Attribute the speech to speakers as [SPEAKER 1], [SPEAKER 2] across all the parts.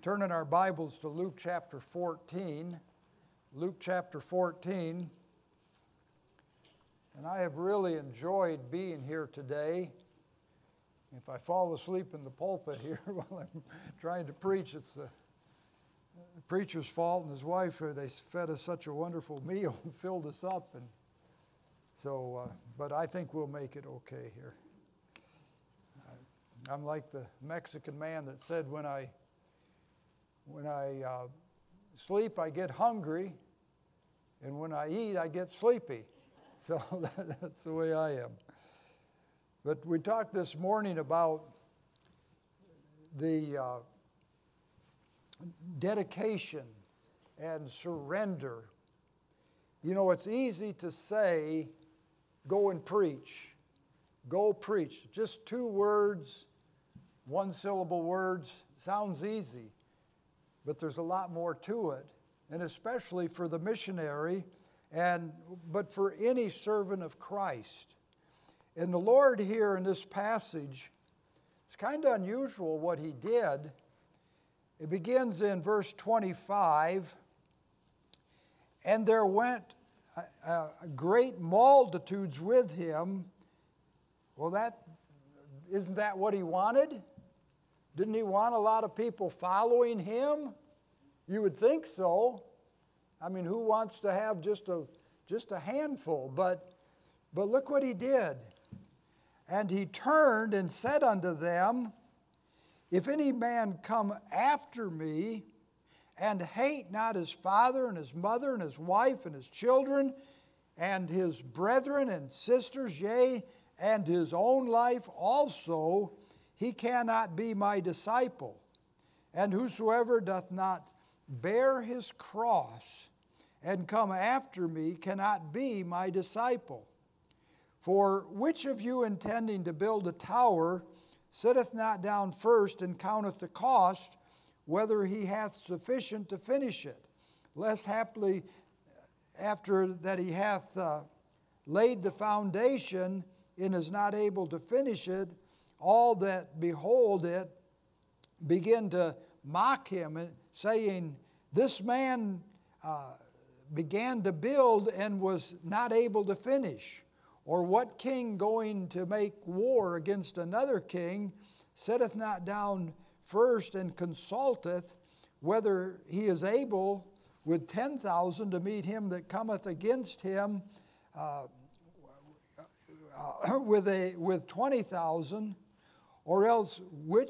[SPEAKER 1] Turn in our Bibles to Luke chapter 14. Luke chapter 14. And I have really enjoyed being here today. If I fall asleep in the pulpit here while I'm trying to preach, it's the preacher's fault and his wife. They fed us such a wonderful meal and filled us up. And so, but I think we'll make it okay here. I'm like the Mexican man that said, when I sleep, I get hungry, and when I eat, I get sleepy. So that's the way I am. But we talked this morning about the dedication and surrender. You know, it's easy to say, go and preach. Go preach. Just 2 words, 1-syllable words. Sounds easy. But there's a lot more to it, and especially for the missionary, but for any servant of Christ. And the Lord here in this passage, it's kind of unusual what he did. It begins in verse 25, and there went great multitudes with him. Well, isn't that what he wanted? Didn't he want a lot of people following him? You would think so. I mean, who wants to have just a handful? But look what he did. And he turned and said unto them, if any man come after me, and hate not his father and his mother and his wife and his children, and his brethren and sisters, yea, and his own life also, he cannot be my disciple. And whosoever doth not bear his cross and come after me cannot be my disciple. For which of you intending to build a tower sitteth not down first and counteth the cost, whether he hath sufficient to finish it, lest haply after that he hath laid the foundation and is not able to finish it, all that behold it begin to mock him, saying, this man began to build and was not able to finish. Or what king going to make war against another king sitteth not down first and consulteth whether he is able with 10,000 to meet him that cometh against him with 20,000, or else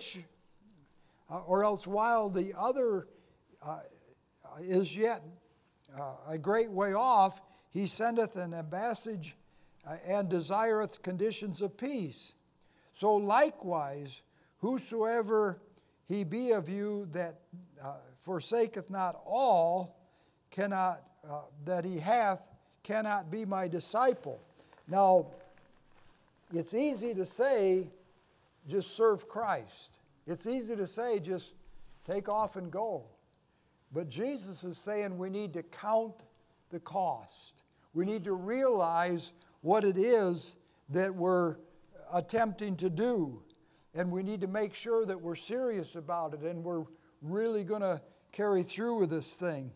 [SPEAKER 1] while the other is yet a great way off, he sendeth an ambassage and desireth conditions of peace. So likewise, whosoever he be of you that forsaketh not all that he hath, cannot be my disciple. Now, it's easy to say, just serve Christ. It's easy to say, just take off and go. But Jesus is saying we need to count the cost. We need to realize what it is that we're attempting to do. And we need to make sure that we're serious about it and we're really going to carry through with this thing.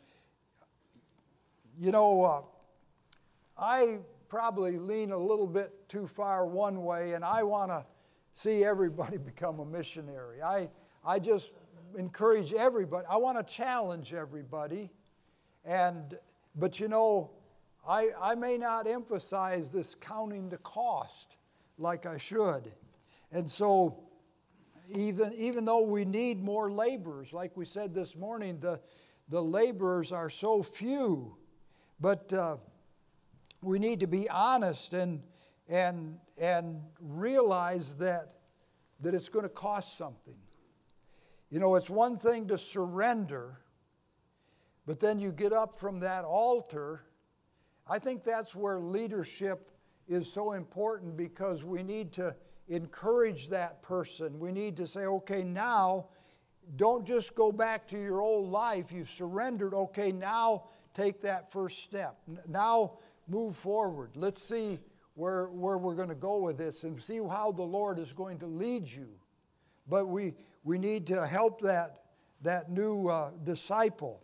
[SPEAKER 1] You know, I probably lean a little bit too far one way, and I want to see everybody become a missionary. I just encourage everybody. I want to challenge everybody. But you know, I may not emphasize this counting the cost like I should. And so even though we need more laborers, like we said this morning, the laborers are so few. But we need to be honest and realize that it's going to cost something. You know, it's one thing to surrender, but then you get up from that altar. I think that's where leadership is so important, because we need to encourage that person. We need to say, okay, now don't just go back to your old life. You've surrendered. Okay, now take that first step. Now move forward. Let's see where we're going to go with this and see how the Lord is going to lead you. But we need to help that disciple.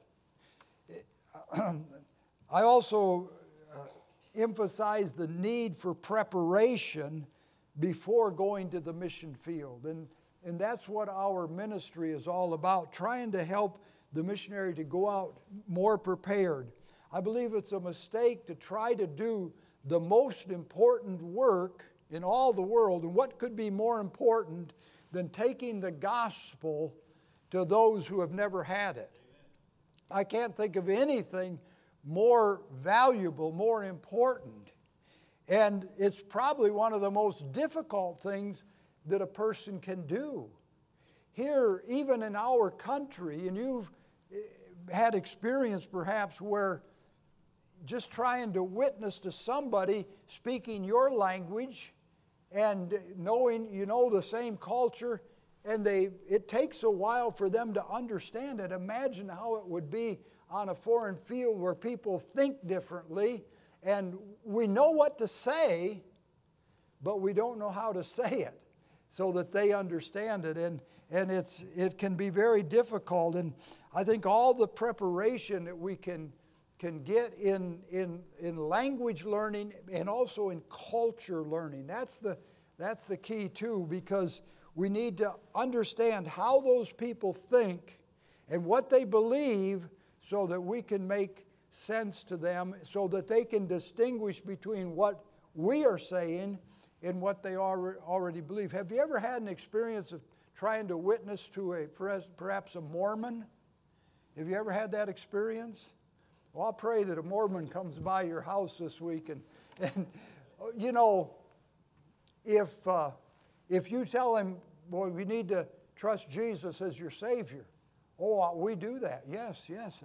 [SPEAKER 1] I also emphasize the need for preparation before going to the mission field. And that's what our ministry is all about, trying to help the missionary to go out more prepared. I believe it's a mistake to try to do the most important work in all the world. And what could be more important than taking the gospel to those who have never had it? I can't think of anything more valuable, more important. And it's probably one of the most difficult things that a person can do. Here, even in our country, and you've had experience perhaps where just trying to witness to somebody speaking your language and knowing you know the same culture, and it takes a while for them to understand it. Imagine how it would be on a foreign field where people think differently, and we know what to say, but we don't know how to say it so that they understand it. And it can be very difficult. And I think all the preparation that we can get in language learning and also in culture learning, that's the key too, because we need to understand how those people think and what they believe so that we can make sense to them, so that they can distinguish between what we are saying and what they already believe. Have you ever had an experience of trying to witness to perhaps a Mormon? Have you ever had that experience? Well, I'll pray that a Mormon comes by your house this week, and you know, if you tell him, boy, we need to trust Jesus as your Savior. Oh, we do that. Yes.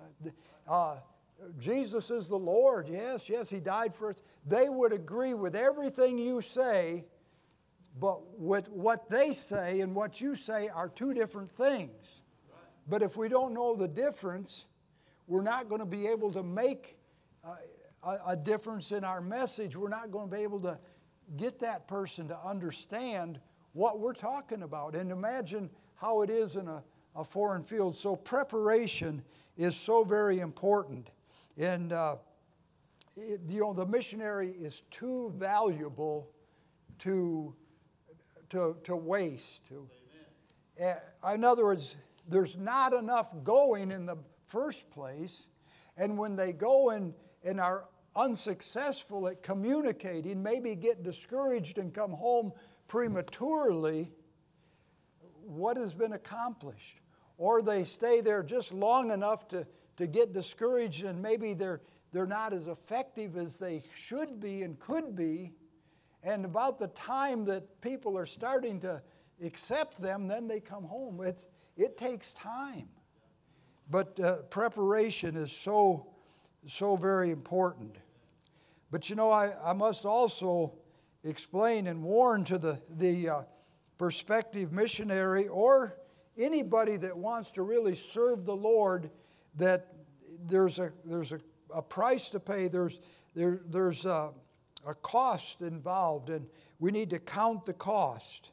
[SPEAKER 1] Jesus is the Lord. Yes, He died for us. They would agree with everything you say, but with what they say and what you say are two different things. But if we don't know the difference, we're not going to be able to make a difference in our message. We're not going to be able to get that person to understand what we're talking about. And imagine how it is in a foreign field. So preparation is so very important. And the missionary is too valuable to waste. In other words, there's not enough going in the first place, and when they go and are unsuccessful at communicating, maybe get discouraged and come home prematurely, what has been accomplished? Or they stay there just long enough to get discouraged, and maybe they're not as effective as they should be and could be, and about the time that people are starting to accept them, then they come home. It takes time. But preparation is so very important. But you know, I must also explain and warn to the prospective missionary or anybody that wants to really serve the Lord that there's a price to pay. There's a cost involved, and we need to count the cost.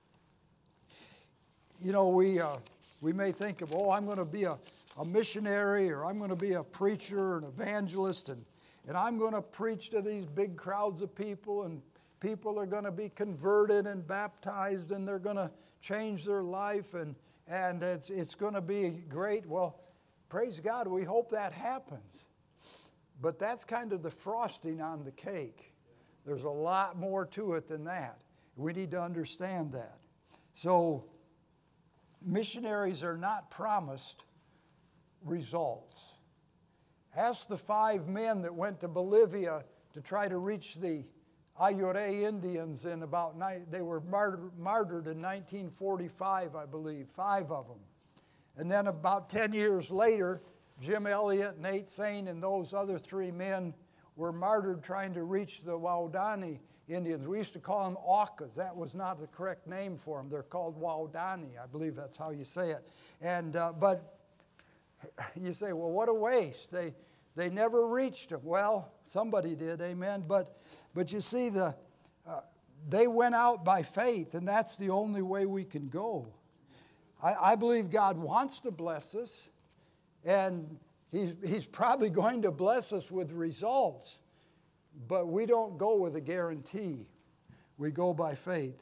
[SPEAKER 1] You know, we may think of, I'm going to be a missionary, or I'm going to be a preacher, an evangelist, and I'm going to preach to these big crowds of people, and people are going to be converted and baptized, and they're going to change their life, and it's going to be great. Well, praise God, we hope that happens. But that's kind of the frosting on the cake. There's a lot more to it than that. We need to understand that. So, missionaries are not promised results. Ask the 5 men that went to Bolivia to try to reach the Ayure Indians they were martyred in 1945, I believe, 5 of them. And then about 10 years later, Jim Elliot, Nate Sain, and those other 3 men were martyred trying to reach the Waodani Indians. We used to call them Aucas. That was not the correct name for them. They're called Waodani. I believe that's how you say it. And but you say, well, what a waste. They never reached them. Well, somebody did, amen. But you see, they went out by faith, and that's the only way we can go. I believe God wants to bless us, and He's probably going to bless us with results, but we don't go with a guarantee. We go by faith.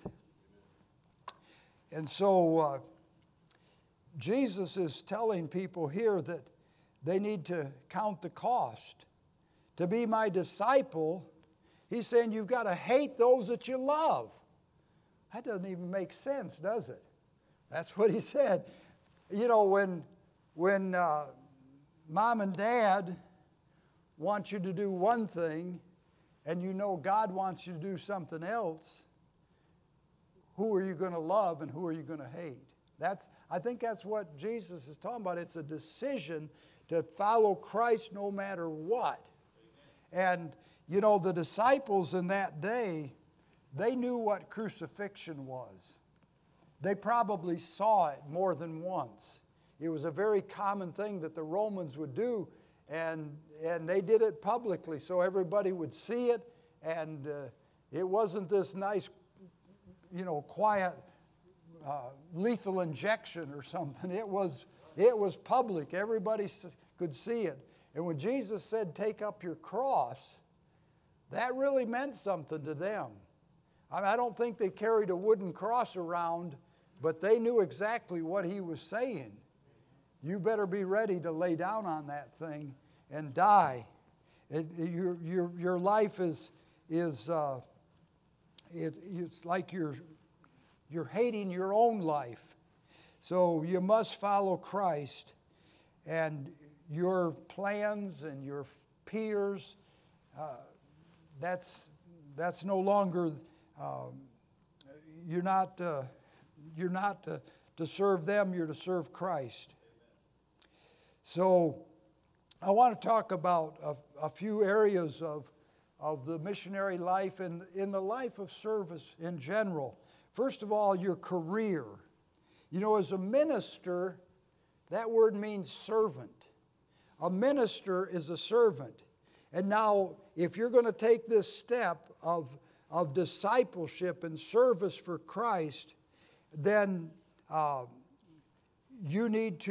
[SPEAKER 1] And so Jesus is telling people here that they need to count the cost. To be my disciple, He's saying you've got to hate those that you love. That doesn't even make sense, does it? That's what He said. You know, when Mom and Dad want you to do one thing, and you know God wants you to do something else, who are you going to love and who are you going to hate? I think that's what Jesus is talking about. It's a decision to follow Christ no matter what. And, you know, the disciples in that day, they knew what crucifixion was. They probably saw it more than once. It was a very common thing that the Romans would do, and they did it publicly so everybody would see it, and it wasn't this nice, you know, quiet lethal injection or something. It was public. Everybody could see it. And when Jesus said, take up your cross, that really meant something to them. I don't think they carried a wooden cross around, but they knew exactly what He was saying. You better be ready to lay down on that thing and die. Your life is it's like you're hating your own life. So you must follow Christ, and your plans and your peers, that's no longer, you're not to serve them, you're to serve Christ. So I want to talk about a few areas of the missionary life and in the life of service in general. First of all, your career. You know, as a minister, that word means servant. A minister is a servant. And now, if you're going to take this step of discipleship and service for Christ, then you're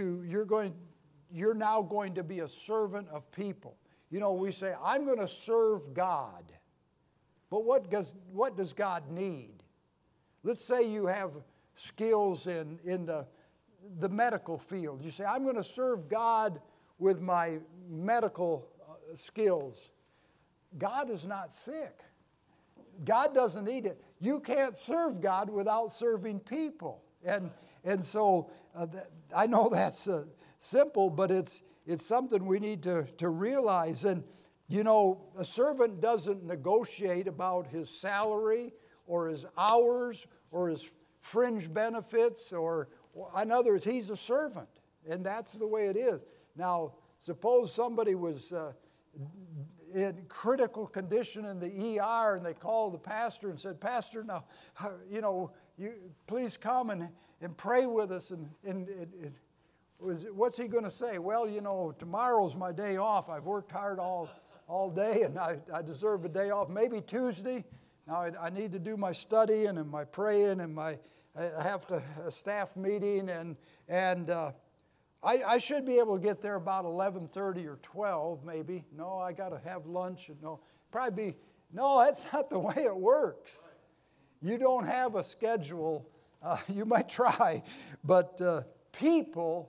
[SPEAKER 1] now going to be a servant of people. You know, we say, I'm going to serve God. But what does God need? Let's say you have skills in the medical field. You say, I'm going to serve God with my medical skills. God is not sick. God doesn't need it. You can't serve God without serving people. And so I know that's simple, but it's something we need to realize. And, you know, a servant doesn't negotiate about his salary or his hours or his fringe benefits, or in other words, he's a servant. And that's the way it is. Now, suppose somebody was in critical condition in the ER, and they called the pastor and said, Pastor, now, you know, you please come and pray with us. And what's he going to say? Well, you know, tomorrow's my day off. I've worked hard all day, and I deserve a day off. Maybe Tuesday. Now, I need to do my studying and my praying, and I have a staff meeting, and I should be able to get there about 11:30 or 12, maybe. No, I got to have lunch. No, that's not the way it works. You don't have a schedule. You might try, but people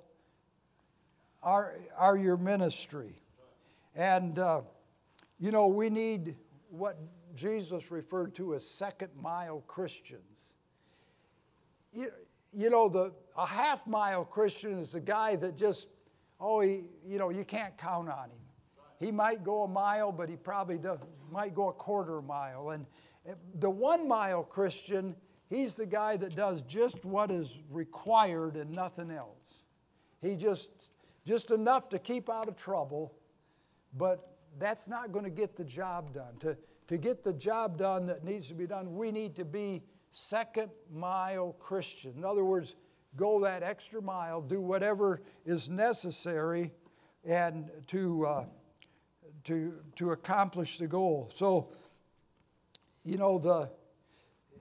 [SPEAKER 1] are your ministry. And, you know, we need what Jesus referred to as second-mile Christians. You know, a half-mile Christian is a guy that just, you can't count on him. He might go a mile, but he probably might go a quarter mile. And the 1 mile Christian, he's the guy that does just what is required and nothing else. He just enough to keep out of trouble, but that's not going to get the job done. To get the job done that needs to be done, we need to be second-mile Christian. In other words, go that extra mile, do whatever is necessary, and to accomplish the goal. So, you know,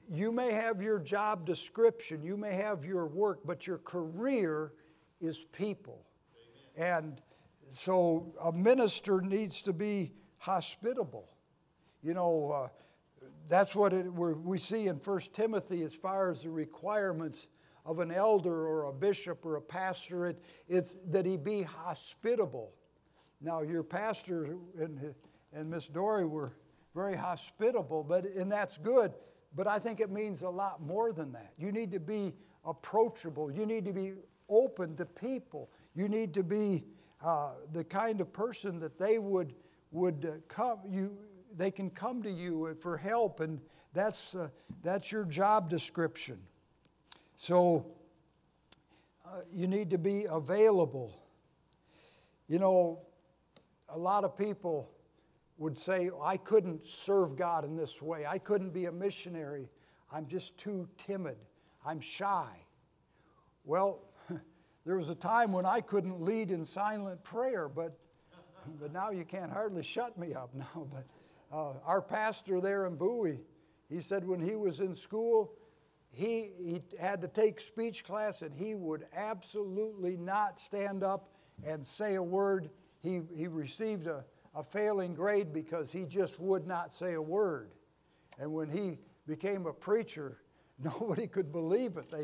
[SPEAKER 1] you may have your job description, you may have your work, but your career is people. Amen. And so a minister needs to be hospitable. You know, that's what we see in 1 Timothy as far as the requirements of an elder or a bishop or a pastor. It's that he be hospitable. Now, your pastor and Miss Dory were very hospitable, and that's good. But I think it means a lot more than that. You need to be approachable. You need to be open to people. You need to be the kind of person that they would come. They can come to you for help, and that's your job description. So you need to be available. You know, a lot of people would say, I couldn't serve God in this way. I couldn't be a missionary. I'm just too timid. I'm shy. Well, there was a time when I couldn't lead in silent prayer, but now you can't hardly shut me up now. But our pastor there in Bowie, he said when he was in school, he had to take speech class, and he would absolutely not stand up and say a word. He received a failing grade because he just would not say a word. And when he became a preacher, nobody could believe it.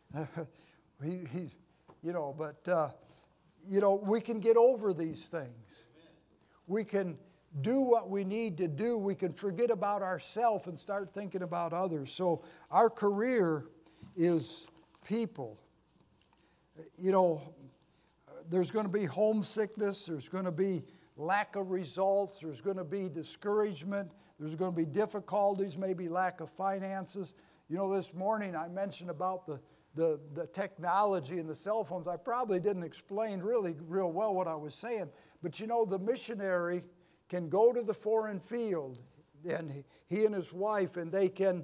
[SPEAKER 1] We can get over these things. We can do what we need to do. We can forget about ourselves and start thinking about others. So our career is people. You know, there's going to be homesickness. There's going to be lack of results. There's going to be discouragement. There's going to be difficulties, maybe lack of finances. You know, this morning I mentioned about the technology and the cell phones. I probably didn't explain real well what I was saying. But you know, the missionary can go to the foreign field, and he and his wife, and they can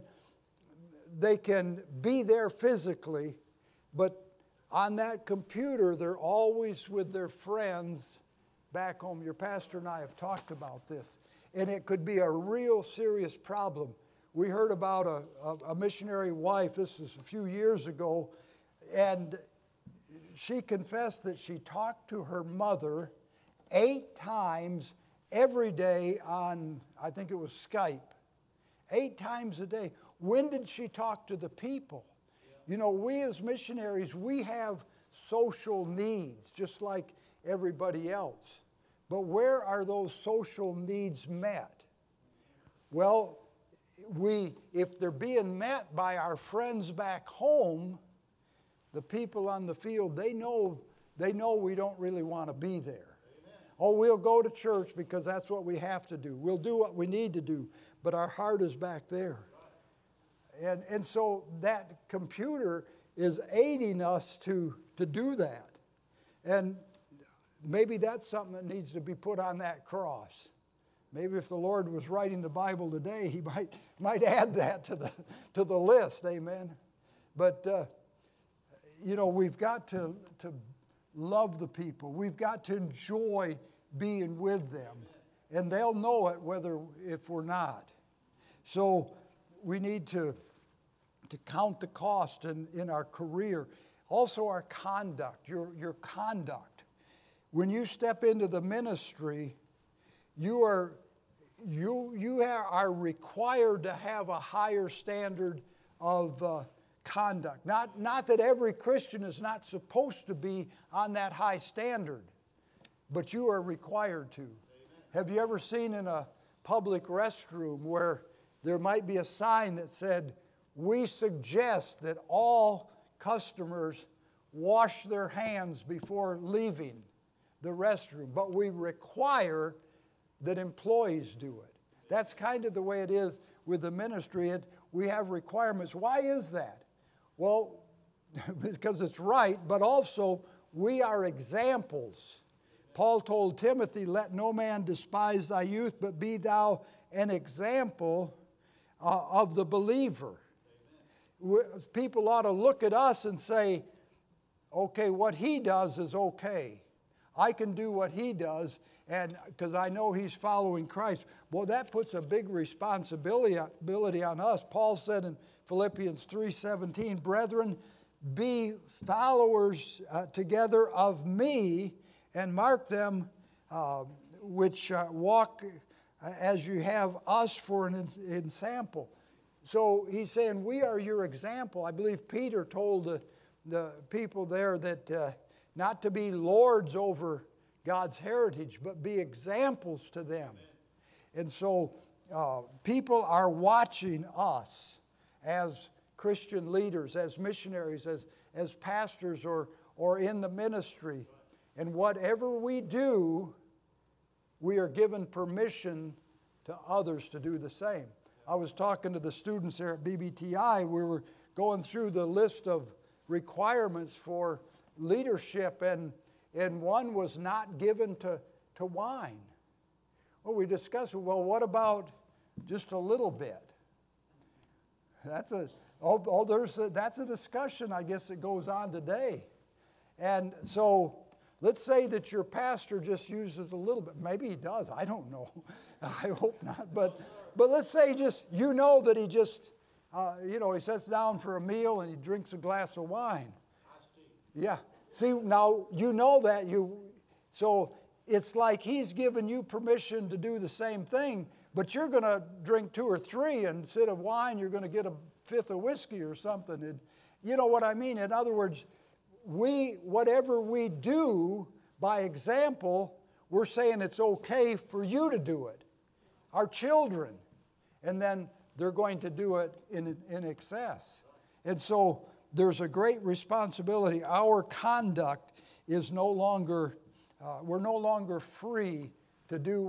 [SPEAKER 1] be there physically, but on that computer, they're always with their friends back home. Your pastor and I have talked about this, and it could be a real serious problem. We heard about a missionary wife, this was a few years ago, and she confessed that she talked to her mother 8 times every day on, I think it was Skype. 8 times a day. When did she talk to the people? You know, we as missionaries, we have social needs, just like everybody else. But where are those social needs met? Well, if they're being met by our friends back home, the people on the field, they know we don't really want to be there. Amen. Oh, we'll go to church because that's what we have to do. We'll do what we need to do, but our heart is back there. And so that computer is aiding us to do that. And maybe that's something that needs to be put on that cross. Maybe if the Lord was writing the Bible today, he might add that to the list, amen. But you know, we've got to love the people. We've got to enjoy being with them, and they'll know it if we're not. So we need to count the cost in our career. Also our conduct, your conduct. When you step into the ministry, you are required to have a higher standard of conduct. Not that every Christian is not supposed to be on that high standard, but you are required to. Amen. Have you ever seen in a public restroom where there might be a sign that said, "We suggest that all customers wash their hands before leaving the restroom, but we require that employees do it." That's kind of the way it is with the ministry. We have requirements. Why is that? Well, because it's right, but also we are examples. Paul told Timothy, "Let no man despise thy youth, but be thou an example of the believer." People ought to look at us and say, okay, what he does is okay. I can do what he does, and because I know he's following Christ. Well, that puts a big responsibility on us. Paul said in Philippians 3:17, brethren, be followers together of me, and mark them which walk as you have us for an example. So he's saying, we are your example. I believe Peter told the people there that not to be lords over God's heritage, but be examples to them. And so people are watching us as Christian leaders, as missionaries, as pastors, or in the ministry. And whatever we do, we are given permission to others to do the same. I was talking to the students there at BBTI. We were going through the list of requirements for leadership, and one was not given to wine. Well, we discussed, well, what about just a little bit? That's a discussion, I guess, that goes on today. And so let's say that your pastor just uses a little bit. Maybe he does. I don't know. I hope not. But let's say that he just, he sits down for a meal and he drinks a glass of wine. Yeah. See, now you know that so it's like he's given you permission to do the same thing, but you're going to drink 2 or 3, and instead of wine, you're going to get a 5th of whiskey or something. And you know what I mean? In other words, whatever we do by example, we're saying it's okay for you to do it. Our children, and then they're going to do it in excess. And so there's a great responsibility. Our conduct is no longer, we're no longer free to do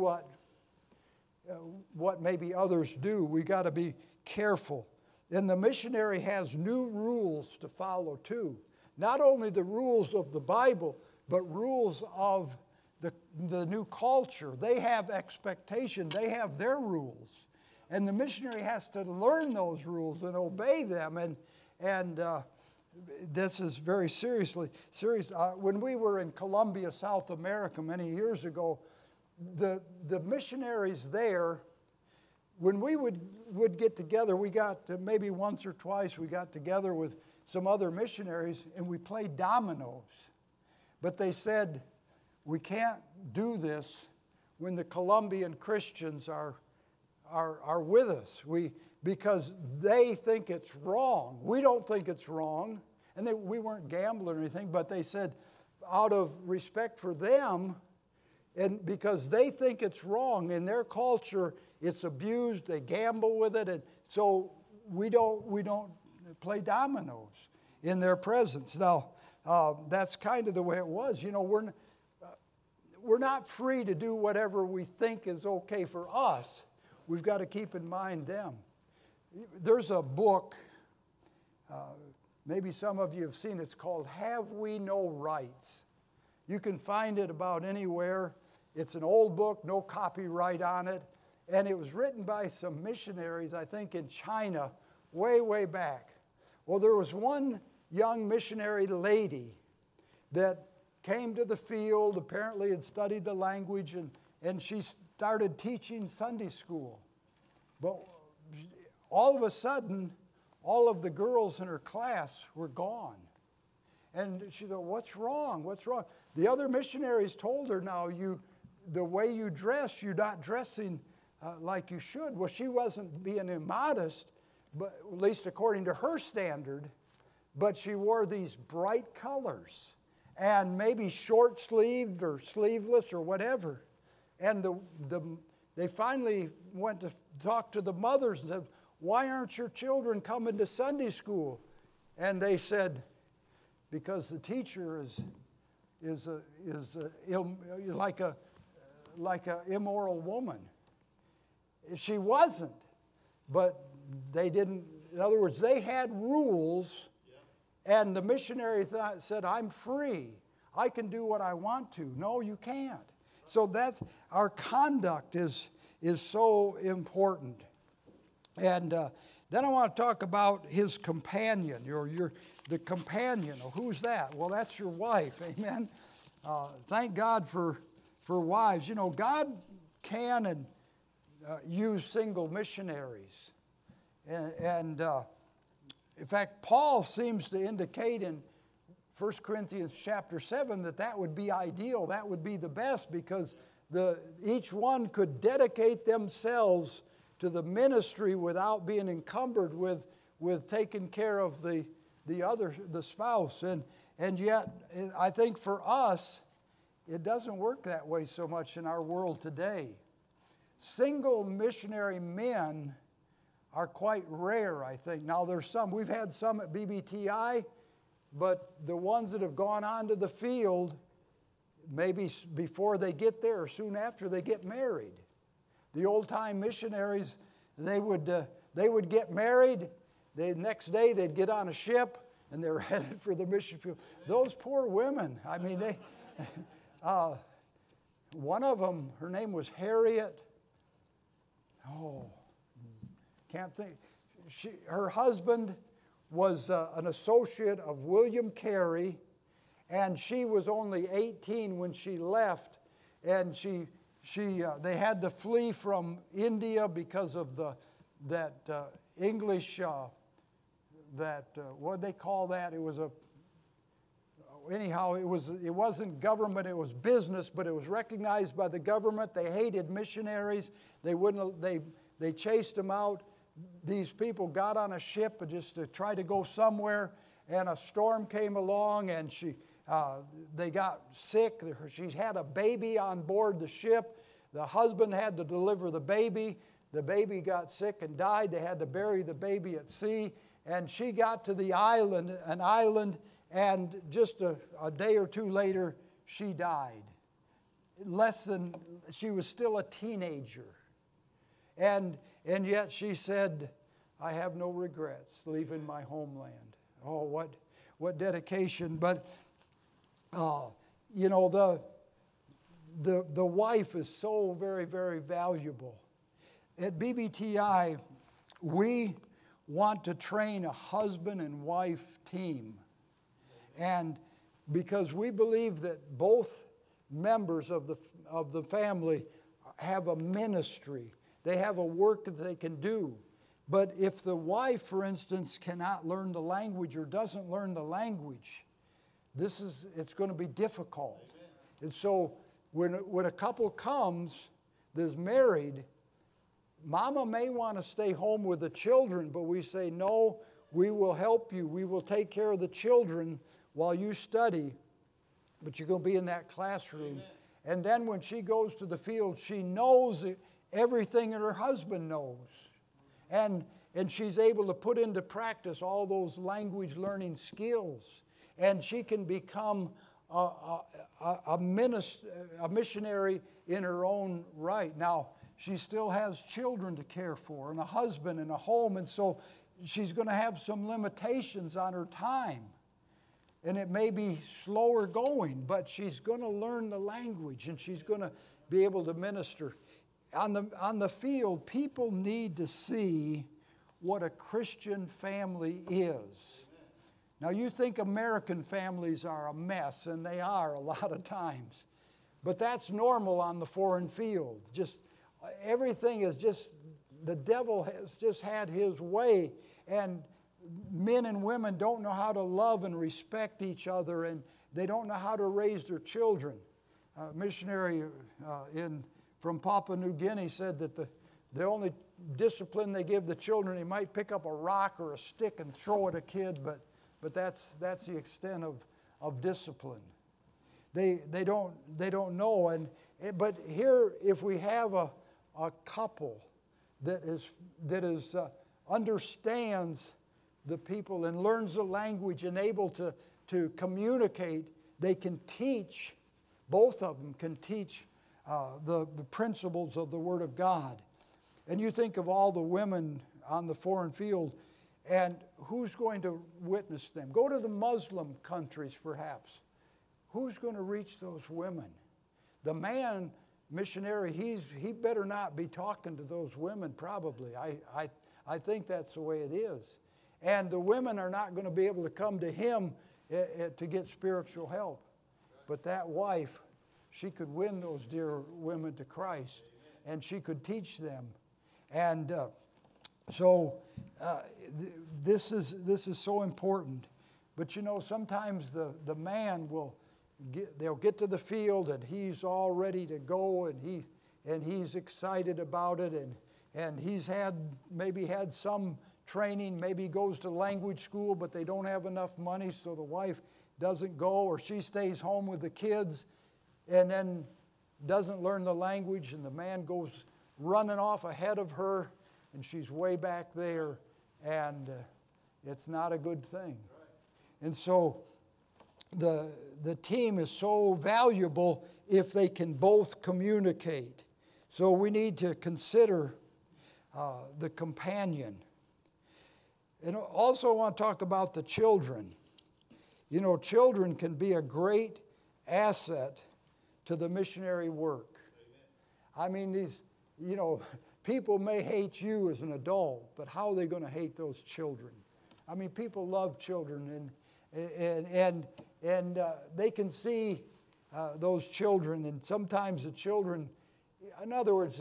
[SPEAKER 1] what maybe others do. We got to be careful. And the missionary has new rules to follow too. Not only the rules of the Bible, but rules of the new culture. They have expectation. They have their rules. And the missionary has to learn those rules and obey them. And this is very serious. When we were in Colombia, South America, many years ago, the missionaries there, when we would get together, we got maybe once or twice, we got together with some other missionaries and we played dominoes. But they said, we can't do this when the Colombian Christians are with us. Because they think it's wrong. We don't think it's wrong. And we weren't gambling or anything, but they said, out of respect for them, and because they think it's wrong in their culture, it's abused, they gamble with it, and so we don't play dominoes in their presence. Now, that's kind of the way it was. We're not free to do whatever we think is okay for us. We've got to keep in mind them. There's a book, maybe some of you have seen it. It's called Have We No Rights? You can find it about anywhere. It's an old book, no copyright on it. And it was written by some missionaries, I think in China, way, way back. Well, there was one young missionary lady that came to the field, apparently had studied the language, and she started teaching Sunday school. But all of a sudden, all of the girls in her class were gone. And she thought, what's wrong? What's wrong? The other missionaries told her, now, the way you dress, you're not dressing like you should. Well, she wasn't being immodest, but at least according to her standard, but she wore these bright colors and maybe short-sleeved or sleeveless or whatever. And they finally went to talk to the mothers and said, why aren't your children coming to Sunday school? And they said, because the teacher is like a immoral woman. She wasn't, but they didn't. In other words, they had rules, and the missionary said, I'm free. I can do what I want to. No, you can't. So that's our conduct is so important. And then I want to talk about his companion, the companion. Who's that? Well, that's your wife, amen? thank God for wives. You know, God can and use single missionaries. And in fact, Paul seems to indicate in 1 Corinthians chapter 7 that would be ideal, that would be the best, because each one could dedicate themselves to the ministry without being encumbered with taking care of the spouse. And yet, I think for us, it doesn't work that way so much in our world today. Single missionary men are quite rare, I think. Now, there's some. We've had some at BBTI, but the ones that have gone on to the field, maybe before they get there or soon after, they get married. The old-time missionaries, they would get married. The next day, they'd get on a ship, and they were headed for the mission field. Those poor women, I mean, they... one of them, her name was Harriet. Oh, can't think. Her husband was an associate of William Carey, and she was only 18 when she left, and they had to flee from India because of that English what did they call that? It was anyhow, it wasn't government, it was business, but it was recognized by the government. They hated missionaries. They chased them out. These people got on a ship just to try to go somewhere, and a storm came along, and they got sick. She had a baby on board the ship. The husband had to deliver the baby. The baby got sick and died. They had to bury the baby at sea, and she got to an island, and just a day or two later, she died. She was still a teenager. And yet she said, I have no regrets leaving my homeland. Oh, what dedication. But, you know, the wife is so very, very valuable. At BBTI, we want to train a husband and wife team. And because we believe that both members of the family have a ministry, they have a work that they can do. But if the wife, for instance, cannot learn the language or doesn't learn the language, it's going to be difficult. And so when a couple comes that's married, Mama may want to stay home with the children, but we say, no, we will help you. We will take care of the children while you study, but you're going to be in that classroom. Amen. And then when she goes to the field, she knows everything that her husband knows. And she's able to put into practice all those language learning skills. And she can become a missionary in her own right. Now, she still has children to care for and a husband and a home, and so she's going to have some limitations on her time. And it may be slower going, but she's going to learn the language and she's going to be able to minister. On the field, people need to see what a Christian family is. Now, you think American families are a mess, and they are a lot of times. But that's normal on the foreign field. Just everything is just, the devil has just had his way, and men and women don't know how to love and respect each other, and they don't know how to raise their children. A missionary from Papua New Guinea said that the only discipline they give the children, they might pick up a rock or a stick and throw at a kid, but that's the extent of discipline. They don't know, but here, if we have a couple that understands the people and learns the language and able to communicate, they can teach. Both of them can teach the principles of the Word of God. And you think of all the women on the foreign field, and who's going to witness them? Go to the Muslim countries, perhaps. Who's going to reach those women? The man missionary, he better not be talking to those women, probably. I think that's the way it is. And the women are not going to be able to come to him to get spiritual help. but that wife, she could win those dear women to Christ, and she could teach them. And this is so important. But you know, sometimes the man they'll get to the field and he's all ready to go, and he's excited about it, and he's maybe had some training, maybe goes to language school, but they don't have enough money, so the wife doesn't go, or she stays home with the kids and then doesn't learn the language, and the man goes running off ahead of her, and she's way back there, and it's not a good thing. And so the team is so valuable if they can both communicate. So we need to consider the companion. And also I want to talk about the children. You know, children can be a great asset to the missionary work. Amen. I mean, people may hate you as an adult, but how are they going to hate those children? I mean, people love children, and they can see those children, and sometimes the children, in other words,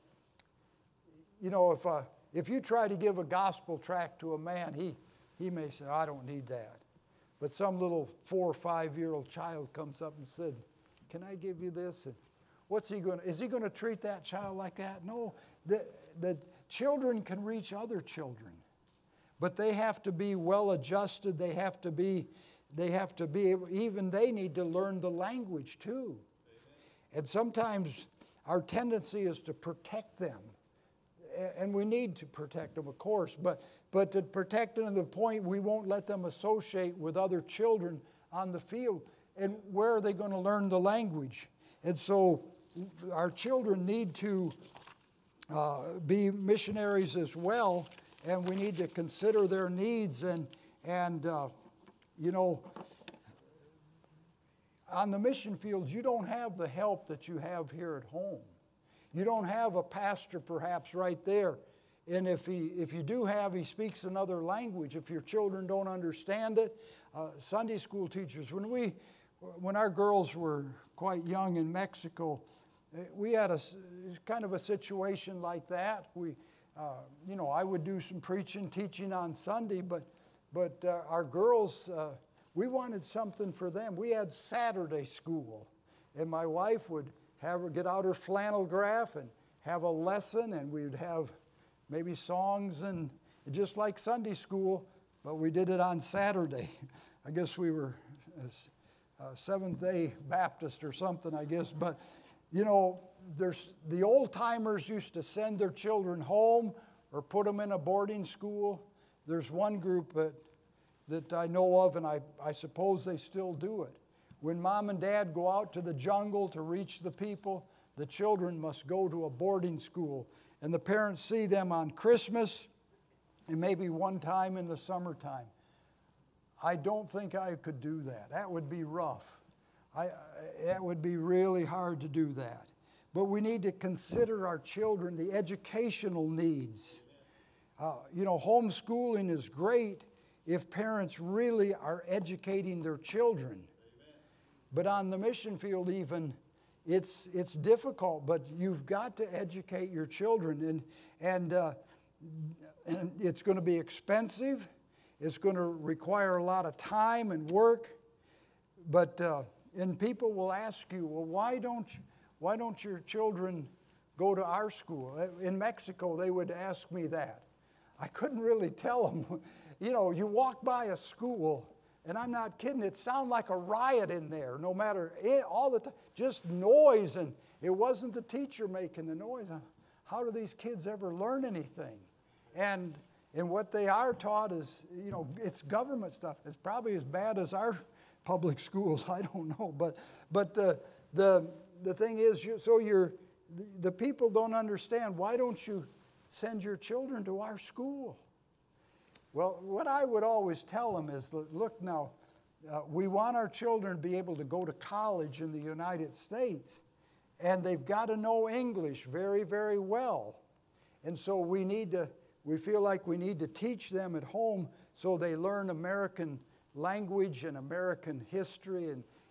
[SPEAKER 1] if you try to give a gospel tract to a man, he may say, I don't need that. But some little 4 or 5-year-old child comes up and said, can I give you this? And is he going to treat that child like that? No, the children can reach other children, but they have to be well adjusted. They have to be even they need to learn the language too. Amen. And sometimes our tendency is to protect them, and we need to protect them, of course, but to protect them to the point we won't let them associate with other children on the field. And where are they going to learn the language? And so our children need to be missionaries as well, and we need to consider their needs. And on the mission fields, you don't have the help that you have here at home. You don't have a pastor perhaps right there. And if you do have, he speaks another language. If your children don't understand it, Sunday school teachers, when our girls were quite young in Mexico, we had a kind of a situation like that. I would do some preaching, teaching on Sunday, but our girls, we wanted something for them. We had Saturday school, and my wife would have her get out her flannel graph and have a lesson, and we would have maybe songs, and just like Sunday school, but we did it on Saturday. I guess we were Seventh-day Baptist or something, I guess. But, there's the old-timers used to send their children home or put them in a boarding school. There's one group that I know of, and I suppose they still do it. When mom and dad go out to the jungle to reach the people, the children must go to a boarding school. And the parents see them on Christmas and maybe one time in the summertime. I don't think I could do that. That would be rough. That would be really hard to do that. But we need to consider our children, the educational needs. Homeschooling is great if parents really are educating their children. But on the mission field even, it's difficult, but you've got to educate your children. And it's going to be expensive. It's going to require a lot of time and work. But and people will ask you, well, why don't your children go to our school? In Mexico, they would ask me that. I couldn't really tell them. You walk by a school, and I'm not kidding, it sounded like a riot in there, no matter all the time, just noise, and it wasn't the teacher making the noise. How do these kids ever learn anything? And what they are taught is, it's government stuff. It's probably as bad as our public schools. I don't know, but the thing is, the people don't understand. Why don't you send your children to our school? Well, what I would always tell them is, look now, we want our children to be able to go to college in the United States, and they've got to know English very, very well. And so we feel like we need to teach them at home so they learn American language and American history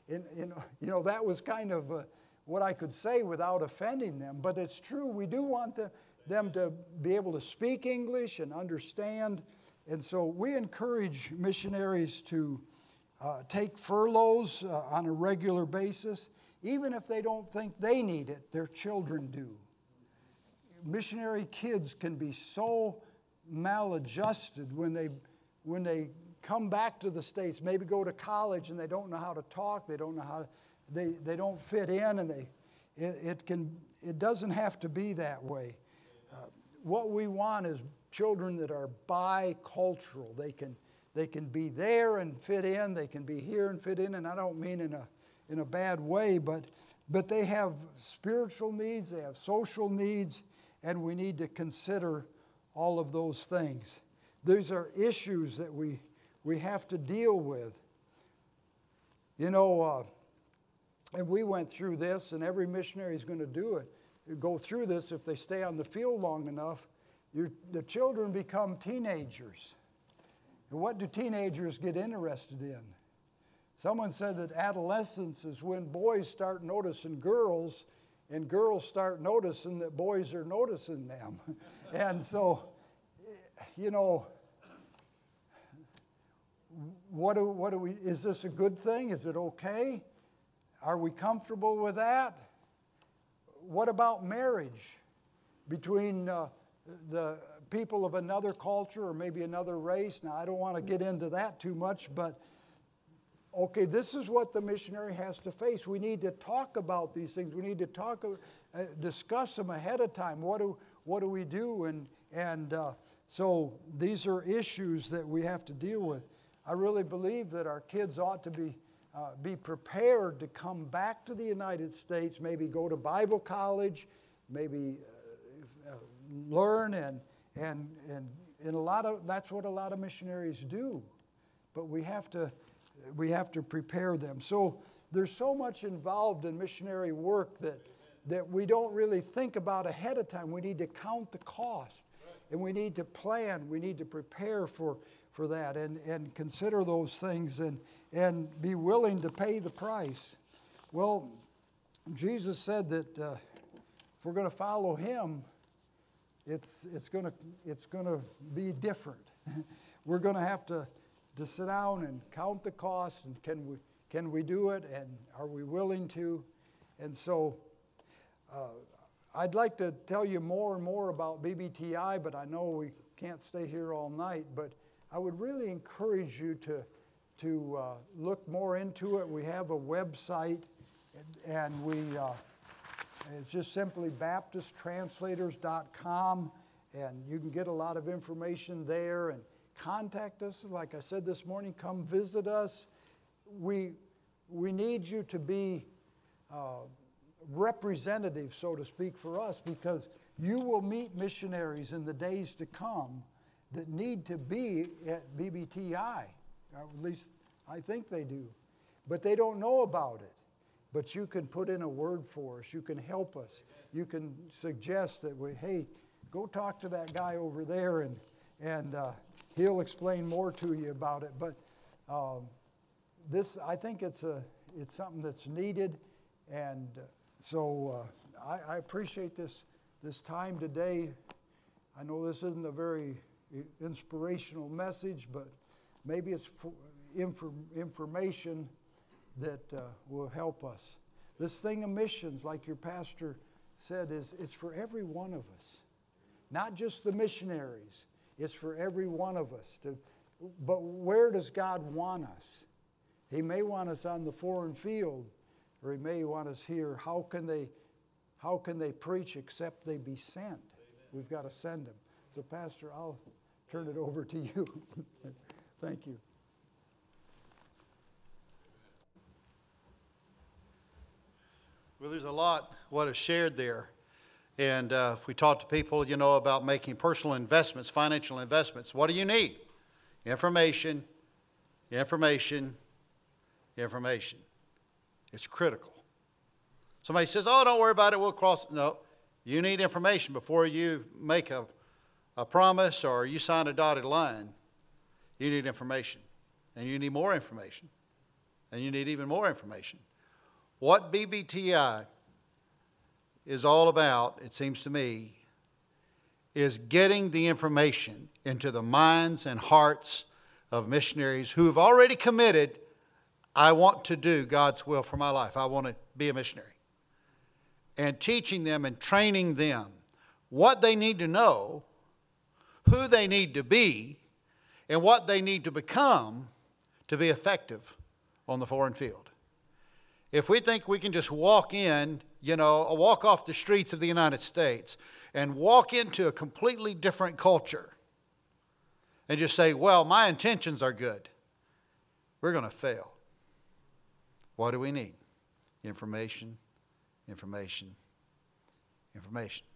[SPEAKER 1] That was kind of what I could say without offending them. But it's true. We do want them to be able to speak English and understand. And so we encourage missionaries to take furloughs on a regular basis, even if they don't think they need it, their children do. Missionary kids can be so maladjusted when they come back to the States, maybe go to college and they don't know how to talk, they don't know how they don't fit in, and it doesn't have to be that way. What we want is children that are bicultural. They can be there and fit in. They can be here and fit in. And I don't mean in a bad way, but they have spiritual needs. They have social needs, and we need to consider all of those things. These are issues that we have to deal with. And we went through this, and every missionary is going to go through this if they stay on the field long enough. The children become teenagers. And what do teenagers get interested in? Someone said that adolescence is when boys start noticing girls, and girls start noticing that boys are noticing them. And so, what do we? Is this a good thing? Is it okay? Are we comfortable with that? What about marriage between the people of another culture or maybe another race? Now, I don't want to get into that too much, but okay, this is what the missionary has to face. We need to talk about these things. We need to discuss them ahead of time. What do we do? And so these are issues that we have to deal with. I really believe that our kids ought to be prepared to come back to the United States, maybe go to Bible college, maybe learn, and that's what a lot of missionaries do. But we have to prepare them. So there's so much involved in missionary work that we don't really think about ahead of time. We need to count the cost, and we need to plan. We need to prepare for that and consider those things and be willing to pay the price. Well, Jesus said that if we're going to follow Him, it's going to be different. We're going to have to sit down and count the cost, and can we do it, and are we willing to? And so I'd like to tell you more and more about BBTI, but I know we can't stay here all night. But I would really encourage you to look more into it. We have a website, and it's just simply BaptistTranslators.com, and you can get a lot of information there and contact us. Like I said this morning, come visit us. We need you to be representatives, so to speak, for us, because you will meet missionaries in the days to come that need to be at BBTI. Or at least I think they do. But they don't know about it. But you can put in a word for us. You can help us. You can suggest that hey, go talk to that guy over there, and he'll explain more to you about it. But this, I think it's something that's needed, and so I appreciate this time today. I know this isn't a very inspirational message, but maybe it's information that will help us. This thing of missions, like your pastor said, it's for every one of us, not just the missionaries. It's for every one of us. But where does God want us? He may want us on the foreign field, or He may want us here. How can they preach except they be sent? Amen. We've got to send them. So, Pastor, I'll turn it over to you. Thank you.
[SPEAKER 2] Well, there's a lot what is shared there. And if we talk to people, about making personal investments, financial investments, what do you need? Information, information, information. It's critical. Somebody says, oh, don't worry about it, we'll cross. No, you need information before you make a promise or you sign a dotted line. You need information. And you need more information. and you need even more information. What BBTI is all about, it seems to me, is getting the information into the minds and hearts of missionaries who have already committed, I want to do God's will for my life. I want to be a missionary. And teaching them and training them what they need to know, who they need to be, and what they need to become to be effective on the foreign field. If we think we can just walk in, walk off the streets of the United States and walk into a completely different culture and just say, well, my intentions are good, we're going to fail. What do we need? Information, information, information.